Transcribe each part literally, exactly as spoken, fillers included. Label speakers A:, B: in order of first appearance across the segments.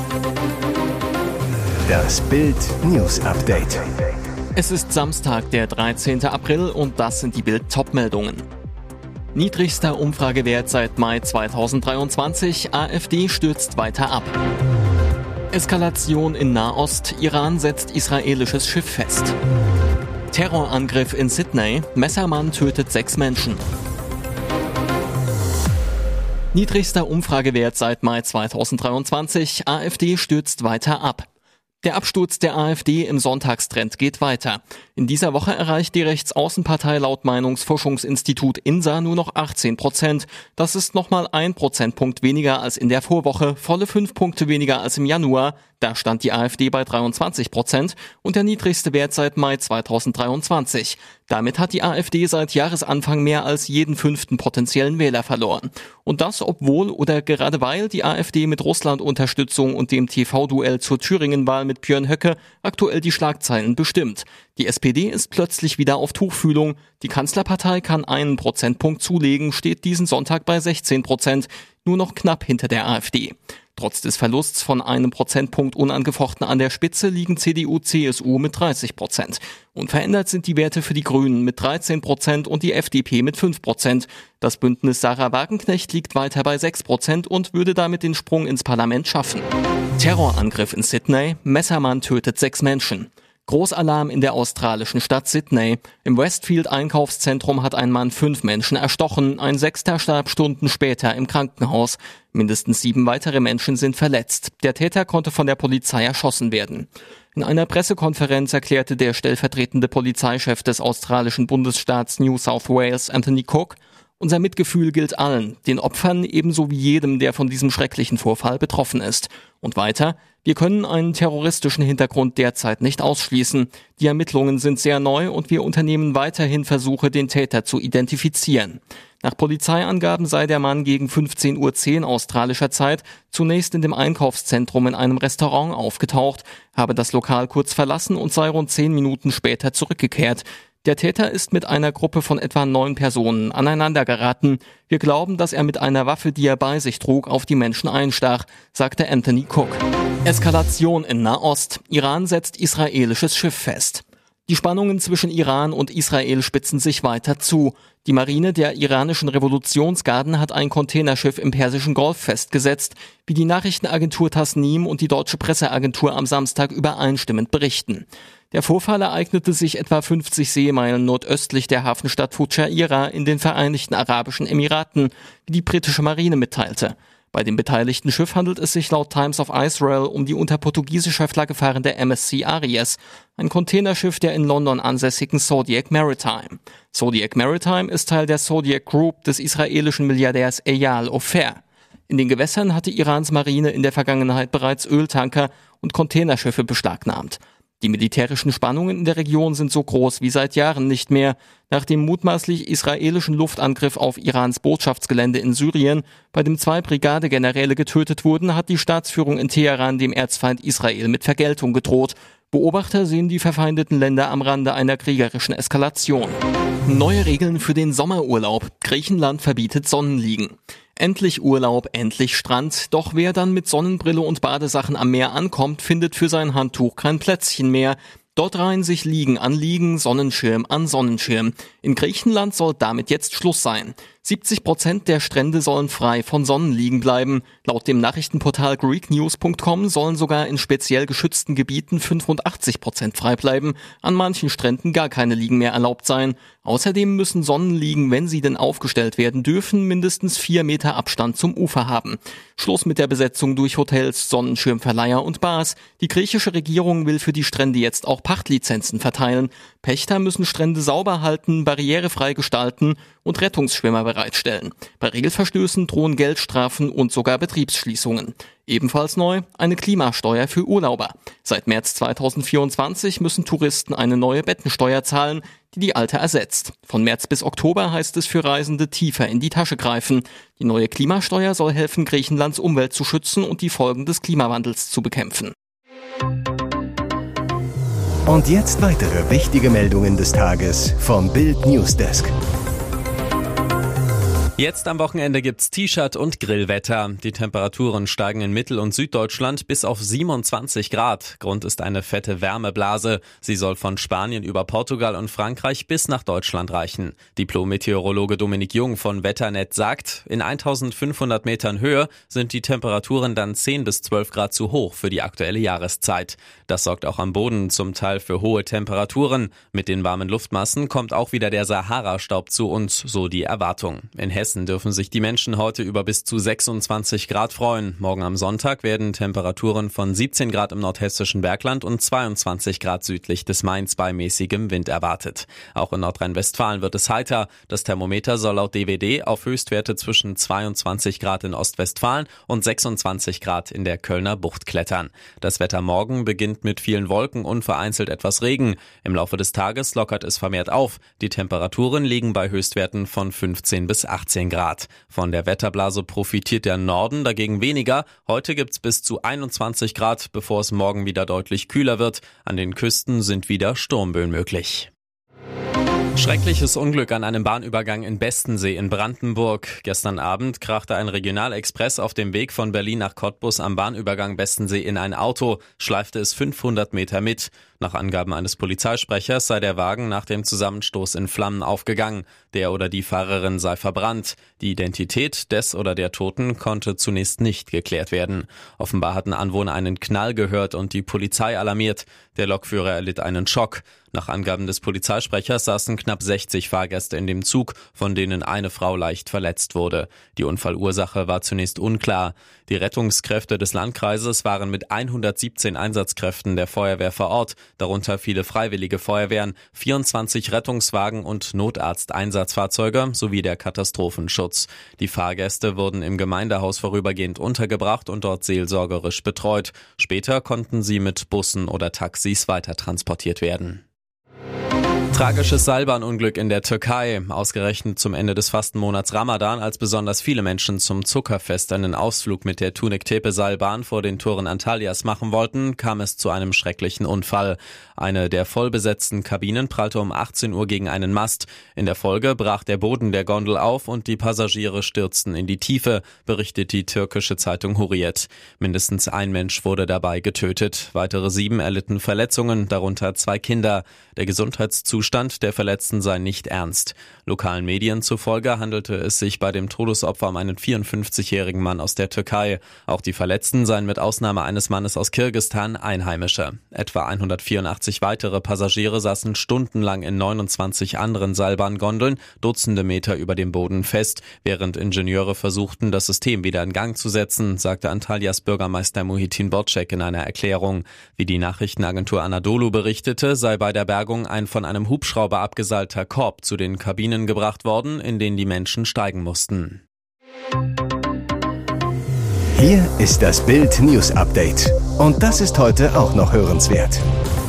A: Das Bild News Update.
B: Es ist Samstag, der dreizehnten April und das sind die Bild-Top-Meldungen. Niedrigster Umfragewert seit Mai zweitausenddreiundzwanzig, AfD stürzt weiter ab. Eskalation in Nahost, Iran setzt israelisches Schiff fest. Terrorangriff in Sydney, Messermann tötet sechs Menschen. Niedrigster Umfragewert seit Mai zweitausenddreiundzwanzig, AfD stürzt weiter ab. Der Absturz der AfD im Sonntagstrend geht weiter. In dieser Woche erreicht die Rechtsaußenpartei laut Meinungsforschungsinstitut I N S A nur noch achtzehn Prozent. Das ist nochmal ein Prozentpunkt weniger als in der Vorwoche, volle fünf Punkte weniger als im Januar. Da stand die AfD bei dreiundzwanzig Prozent und der niedrigste Wert seit Mai zweitausenddreiundzwanzig. Damit hat die AfD seit Jahresanfang mehr als jeden fünften potenziellen Wähler verloren. Und das, obwohl oder gerade weil die AfD mit Russland-Unterstützung und dem T V-Duell zur Thüringen-Wahl mit Björn Höcke aktuell die Schlagzeilen bestimmt. Die S P D ist plötzlich wieder auf Tuchfühlung. Die Kanzlerpartei kann einen Prozentpunkt zulegen, steht diesen Sonntag bei sechzehn Prozent, nur noch knapp hinter der AfD. Trotz des Verlusts von einem Prozentpunkt unangefochten an der Spitze liegen C D U, C S U mit dreißig Prozent. Unverändert sind die Werte für die Grünen mit dreizehn Prozent und die F D P mit fünf Prozent. Das Bündnis Sarah Wagenknecht liegt weiter bei sechs Prozent und würde damit den Sprung ins Parlament schaffen. Terrorangriff in Sydney, Messermann tötet sechs Menschen. Großalarm in der australischen Stadt Sydney. Im Westfield-Einkaufszentrum hat ein Mann fünf Menschen erstochen. Ein Sechster starb Stunden später im Krankenhaus. Mindestens sieben weitere Menschen sind verletzt. Der Täter konnte von der Polizei erschossen werden. In einer Pressekonferenz erklärte der stellvertretende Polizeichef des australischen Bundesstaats New South Wales, Anthony Cook: Unser Mitgefühl gilt allen, den Opfern ebenso wie jedem, der von diesem schrecklichen Vorfall betroffen ist. Und weiter: Wir können einen terroristischen Hintergrund derzeit nicht ausschließen. Die Ermittlungen sind sehr neu und wir unternehmen weiterhin Versuche, den Täter zu identifizieren. Nach Polizeiangaben sei der Mann gegen fünfzehn Uhr zehn australischer Zeit zunächst in dem Einkaufszentrum in einem Restaurant aufgetaucht, habe das Lokal kurz verlassen und sei rund zehn Minuten später zurückgekehrt. Der Täter ist mit einer Gruppe von etwa neun Personen aneinandergeraten. Wir glauben, dass er mit einer Waffe, die er bei sich trug, auf die Menschen einstach, sagte Anthony Cook. Eskalation in Nahost. Iran setzt israelisches Schiff fest. Die Spannungen zwischen Iran und Israel spitzen sich weiter zu. Die Marine der iranischen Revolutionsgarden hat ein Containerschiff im Persischen Golf festgesetzt, wie die Nachrichtenagentur Tasnim und die deutsche Presseagentur am Samstag übereinstimmend berichten. Der Vorfall ereignete sich etwa fünfzig Seemeilen nordöstlich der Hafenstadt Fujairah in den Vereinigten Arabischen Emiraten, wie die britische Marine mitteilte. Bei dem beteiligten Schiff handelt es sich laut Times of Israel um die unter portugiesischer Flagge fahrende M S C Aries, ein Containerschiff der in London ansässigen Zodiac Maritime. Zodiac Maritime ist Teil der Zodiac Group des israelischen Milliardärs Eyal Ofer. In den Gewässern hatte Irans Marine in der Vergangenheit bereits Öltanker und Containerschiffe beschlagnahmt. Die militärischen Spannungen in der Region sind so groß wie seit Jahren nicht mehr. Nach dem mutmaßlich israelischen Luftangriff auf Irans Botschaftsgelände in Syrien, bei dem zwei Brigadegeneräle getötet wurden, hat die Staatsführung in Teheran dem Erzfeind Israel mit Vergeltung gedroht. Beobachter sehen die verfeindeten Länder am Rande einer kriegerischen Eskalation. Neue Regeln für den Sommerurlaub. Griechenland verbietet Sonnenliegen. Endlich Urlaub, endlich Strand. Doch wer dann mit Sonnenbrille und Badesachen am Meer ankommt, findet für sein Handtuch kein Plätzchen mehr. Dort reihen sich Liegen an Liegen, Sonnenschirm an Sonnenschirm. In Griechenland soll damit jetzt Schluss sein. siebzig Prozent der Strände sollen frei von Sonnenliegen bleiben. Laut dem Nachrichtenportal Greek News Punkt com sollen sogar in speziell geschützten Gebieten fünfundachtzig Prozent frei bleiben. An manchen Stränden gar keine Liegen mehr erlaubt sein. Außerdem müssen Sonnenliegen, wenn sie denn aufgestellt werden dürfen, mindestens vier Meter Abstand zum Ufer haben. Schluss mit der Besetzung durch Hotels, Sonnenschirmverleiher und Bars. Die griechische Regierung will für die Strände jetzt auch Pachtlizenzen verteilen. Pächter müssen Strände sauber halten, barrierefrei gestalten und Rettungsschwimmer bereitstellen. Bei Regelverstößen drohen Geldstrafen und sogar Betriebsschließungen. Ebenfalls neu, eine Klimasteuer für Urlauber. Seit März zweitausendvierundzwanzig müssen Touristen eine neue Bettensteuer zahlen, die die alte ersetzt. Von März bis Oktober heißt es für Reisende tiefer in die Tasche greifen. Die neue Klimasteuer soll helfen, Griechenlands Umwelt zu schützen und die Folgen des Klimawandels zu bekämpfen.
A: Und jetzt weitere wichtige Meldungen des Tages vom Bild Newsdesk.
C: Jetzt am Wochenende gibt's T-Shirt- und Grillwetter. Die Temperaturen steigen in Mittel- und Süddeutschland bis auf siebenundzwanzig Grad. Grund ist eine fette Wärmeblase. Sie soll von Spanien über Portugal und Frankreich bis nach Deutschland reichen. Diplom-Meteorologe Dominik Jung von Wetternet sagt, in eintausendfünfhundert Metern Höhe sind die Temperaturen dann zehn bis zwölf Grad zu hoch für die aktuelle Jahreszeit. Das sorgt auch am Boden zum Teil für hohe Temperaturen. Mit den warmen Luftmassen kommt auch wieder der Sahara-Staub zu uns, so die Erwartung. In Hessen dürfen sich die Menschen heute über bis zu sechsundzwanzig Grad freuen. Morgen am Sonntag werden Temperaturen von siebzehn Grad im nordhessischen Bergland und zweiundzwanzig Grad südlich des Mains bei mäßigem Wind erwartet. Auch in Nordrhein-Westfalen wird es heiter. Das Thermometer soll laut D W D auf Höchstwerte zwischen zweiundzwanzig Grad in Ostwestfalen und sechsundzwanzig Grad in der Kölner Bucht klettern. Das Wetter morgen beginnt mit vielen Wolken und vereinzelt etwas Regen. Im Laufe des Tages lockert es vermehrt auf. Die Temperaturen liegen bei Höchstwerten von fünfzehn bis achtzehn Grad. Von der Wetterblase profitiert der Norden dagegen weniger. Heute gibt's bis zu einundzwanzig Grad, bevor es morgen wieder deutlich kühler wird. An den Küsten sind wieder Sturmböen möglich. Schreckliches Unglück an einem Bahnübergang in Bestensee in Brandenburg. Gestern Abend krachte ein Regionalexpress auf dem Weg von Berlin nach Cottbus am Bahnübergang Bestensee in ein Auto, schleifte es fünfhundert Meter mit. Nach Angaben eines Polizeisprechers sei der Wagen nach dem Zusammenstoß in Flammen aufgegangen. Der oder die Fahrerin sei verbrannt. Die Identität des oder der Toten konnte zunächst nicht geklärt werden. Offenbar hatten Anwohner einen Knall gehört und die Polizei alarmiert. Der Lokführer erlitt einen Schock. Nach Angaben des Polizeisprechers saßen knapp sechzig Fahrgäste in dem Zug, von denen eine Frau leicht verletzt wurde. Die Unfallursache war zunächst unklar. Die Rettungskräfte des Landkreises waren mit hundertsiebzehn Einsatzkräften der Feuerwehr vor Ort, darunter viele freiwillige Feuerwehren, vierundzwanzig Rettungswagen und Notarzteinsatzfahrzeuge sowie der Katastrophenschutz. Die Fahrgäste wurden im Gemeindehaus vorübergehend untergebracht und dort seelsorgerisch betreut. Später konnten sie mit Bussen oder Taxis weitertransportiert werden. Tragisches Seilbahnunglück in der Türkei. Ausgerechnet zum Ende des Fastenmonats Ramadan, als besonders viele Menschen zum Zuckerfest einen Ausflug mit der Tunik-Tepe-Seilbahn vor den Toren Antalyas machen wollten, kam es zu einem schrecklichen Unfall. Eine der vollbesetzten Kabinen prallte um achtzehn Uhr gegen einen Mast. In der Folge brach der Boden der Gondel auf und die Passagiere stürzten in die Tiefe, berichtet die türkische Zeitung Hurriyet. Mindestens ein Mensch wurde dabei getötet. Weitere sieben erlitten Verletzungen, darunter zwei Kinder. Der Gesundheitszustand der Verletzten sei nicht ernst. Lokalen Medien zufolge handelte es sich bei dem Todesopfer um einen vierundfünfzigjährigen Mann aus der Türkei. Auch die Verletzten seien mit Ausnahme eines Mannes aus Kirgisistan Einheimische. Etwa hundertvierundachtzig weitere Passagiere saßen stundenlang in neunundzwanzig anderen Seilbahngondeln, Dutzende Meter über dem Boden fest, während Ingenieure versuchten, das System wieder in Gang zu setzen, sagte Antalyas Bürgermeister Muhitin Bocek in einer Erklärung. Wie die Nachrichtenagentur Anadolu berichtete, sei bei der Bergung ein von einem Hubschrauber abgeseilter Korb zu den Kabinen gebracht worden, in den die Menschen steigen mussten.
A: Hier ist das Bild News Update. Und das ist heute auch noch hörenswert.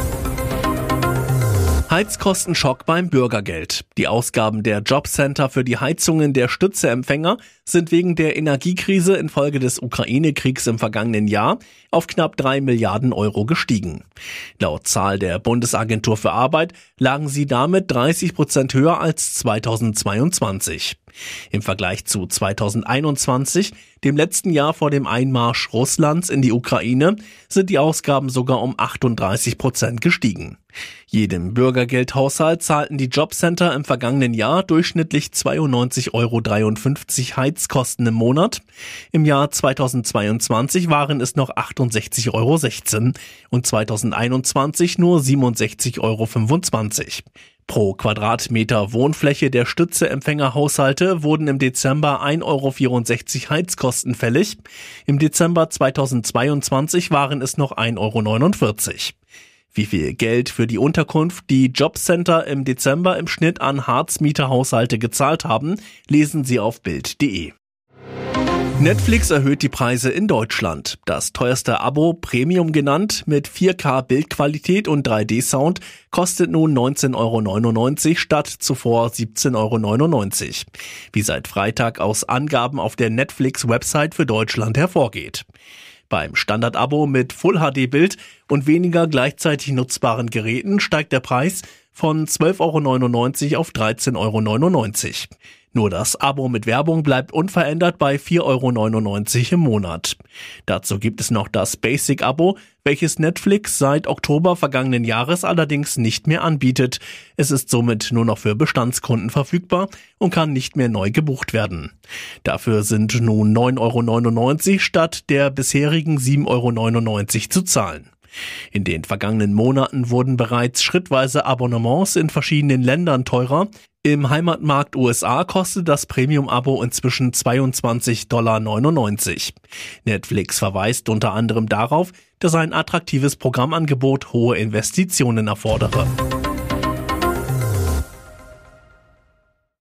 D: Heizkostenschock beim Bürgergeld. Die Ausgaben der Jobcenter für die Heizungen der Stützeempfänger sind wegen der Energiekrise infolge des Ukraine-Kriegs im vergangenen Jahr auf knapp drei Milliarden Euro gestiegen. Laut Zahl der Bundesagentur für Arbeit lagen sie damit dreißig Prozent höher als zweitausendzweiundzwanzig. Im Vergleich zu zweitausendeinundzwanzig, dem letzten Jahr vor dem Einmarsch Russlands in die Ukraine, sind die Ausgaben sogar um achtunddreißig Prozent gestiegen. Jedem Bürgergeldhaushalt zahlten die Jobcenter im vergangenen Jahr durchschnittlich zweiundneunzig Euro dreiundfünfzig Heizkosten im Monat. Im Jahr zweitausendzweiundzwanzig waren es noch achtundsechzig Euro sechzehn und zweitausendeinundzwanzig nur siebenundsechzig Euro fünfundzwanzig. Pro Quadratmeter Wohnfläche der Stützeempfängerhaushalte wurden im Dezember ein Euro vierundsechzig Heizkosten fällig. Im Dezember zweitausendzweiundzwanzig waren es noch ein Euro neunundvierzig. Wie viel Geld für die Unterkunft die Jobcenter im Dezember im Schnitt an Hartz-Mieterhaushalte gezahlt haben, lesen Sie auf bild punkt de. Netflix erhöht die Preise in Deutschland. Das teuerste Abo, Premium genannt, mit vier K Bildqualität und drei D Sound, kostet nun neunzehn Euro neunundneunzig statt zuvor siebzehn Euro neunundneunzig. Wie seit Freitag aus Angaben auf der Netflix-Website für Deutschland hervorgeht. Beim Standard-Abo mit Full-H D-Bild und weniger gleichzeitig nutzbaren Geräten steigt der Preis von zwölf Euro neunundneunzig auf dreizehn Euro neunundneunzig. Nur das Abo mit Werbung bleibt unverändert bei vier Euro neunundneunzig im Monat. Dazu gibt es noch das Basic-Abo, welches Netflix seit Oktober vergangenen Jahres allerdings nicht mehr anbietet. Es ist somit nur noch für Bestandskunden verfügbar und kann nicht mehr neu gebucht werden. Dafür sind nun neun Euro neunundneunzig statt der bisherigen sieben Euro neunundneunzig zu zahlen. In den vergangenen Monaten wurden bereits schrittweise Abonnements in verschiedenen Ländern teurer. Im Heimatmarkt U S A kostet das Premium-Abo inzwischen zweiundzwanzig Komma neunundneunzig Dollar. Netflix verweist unter anderem darauf, dass ein attraktives Programmangebot hohe Investitionen erfordere.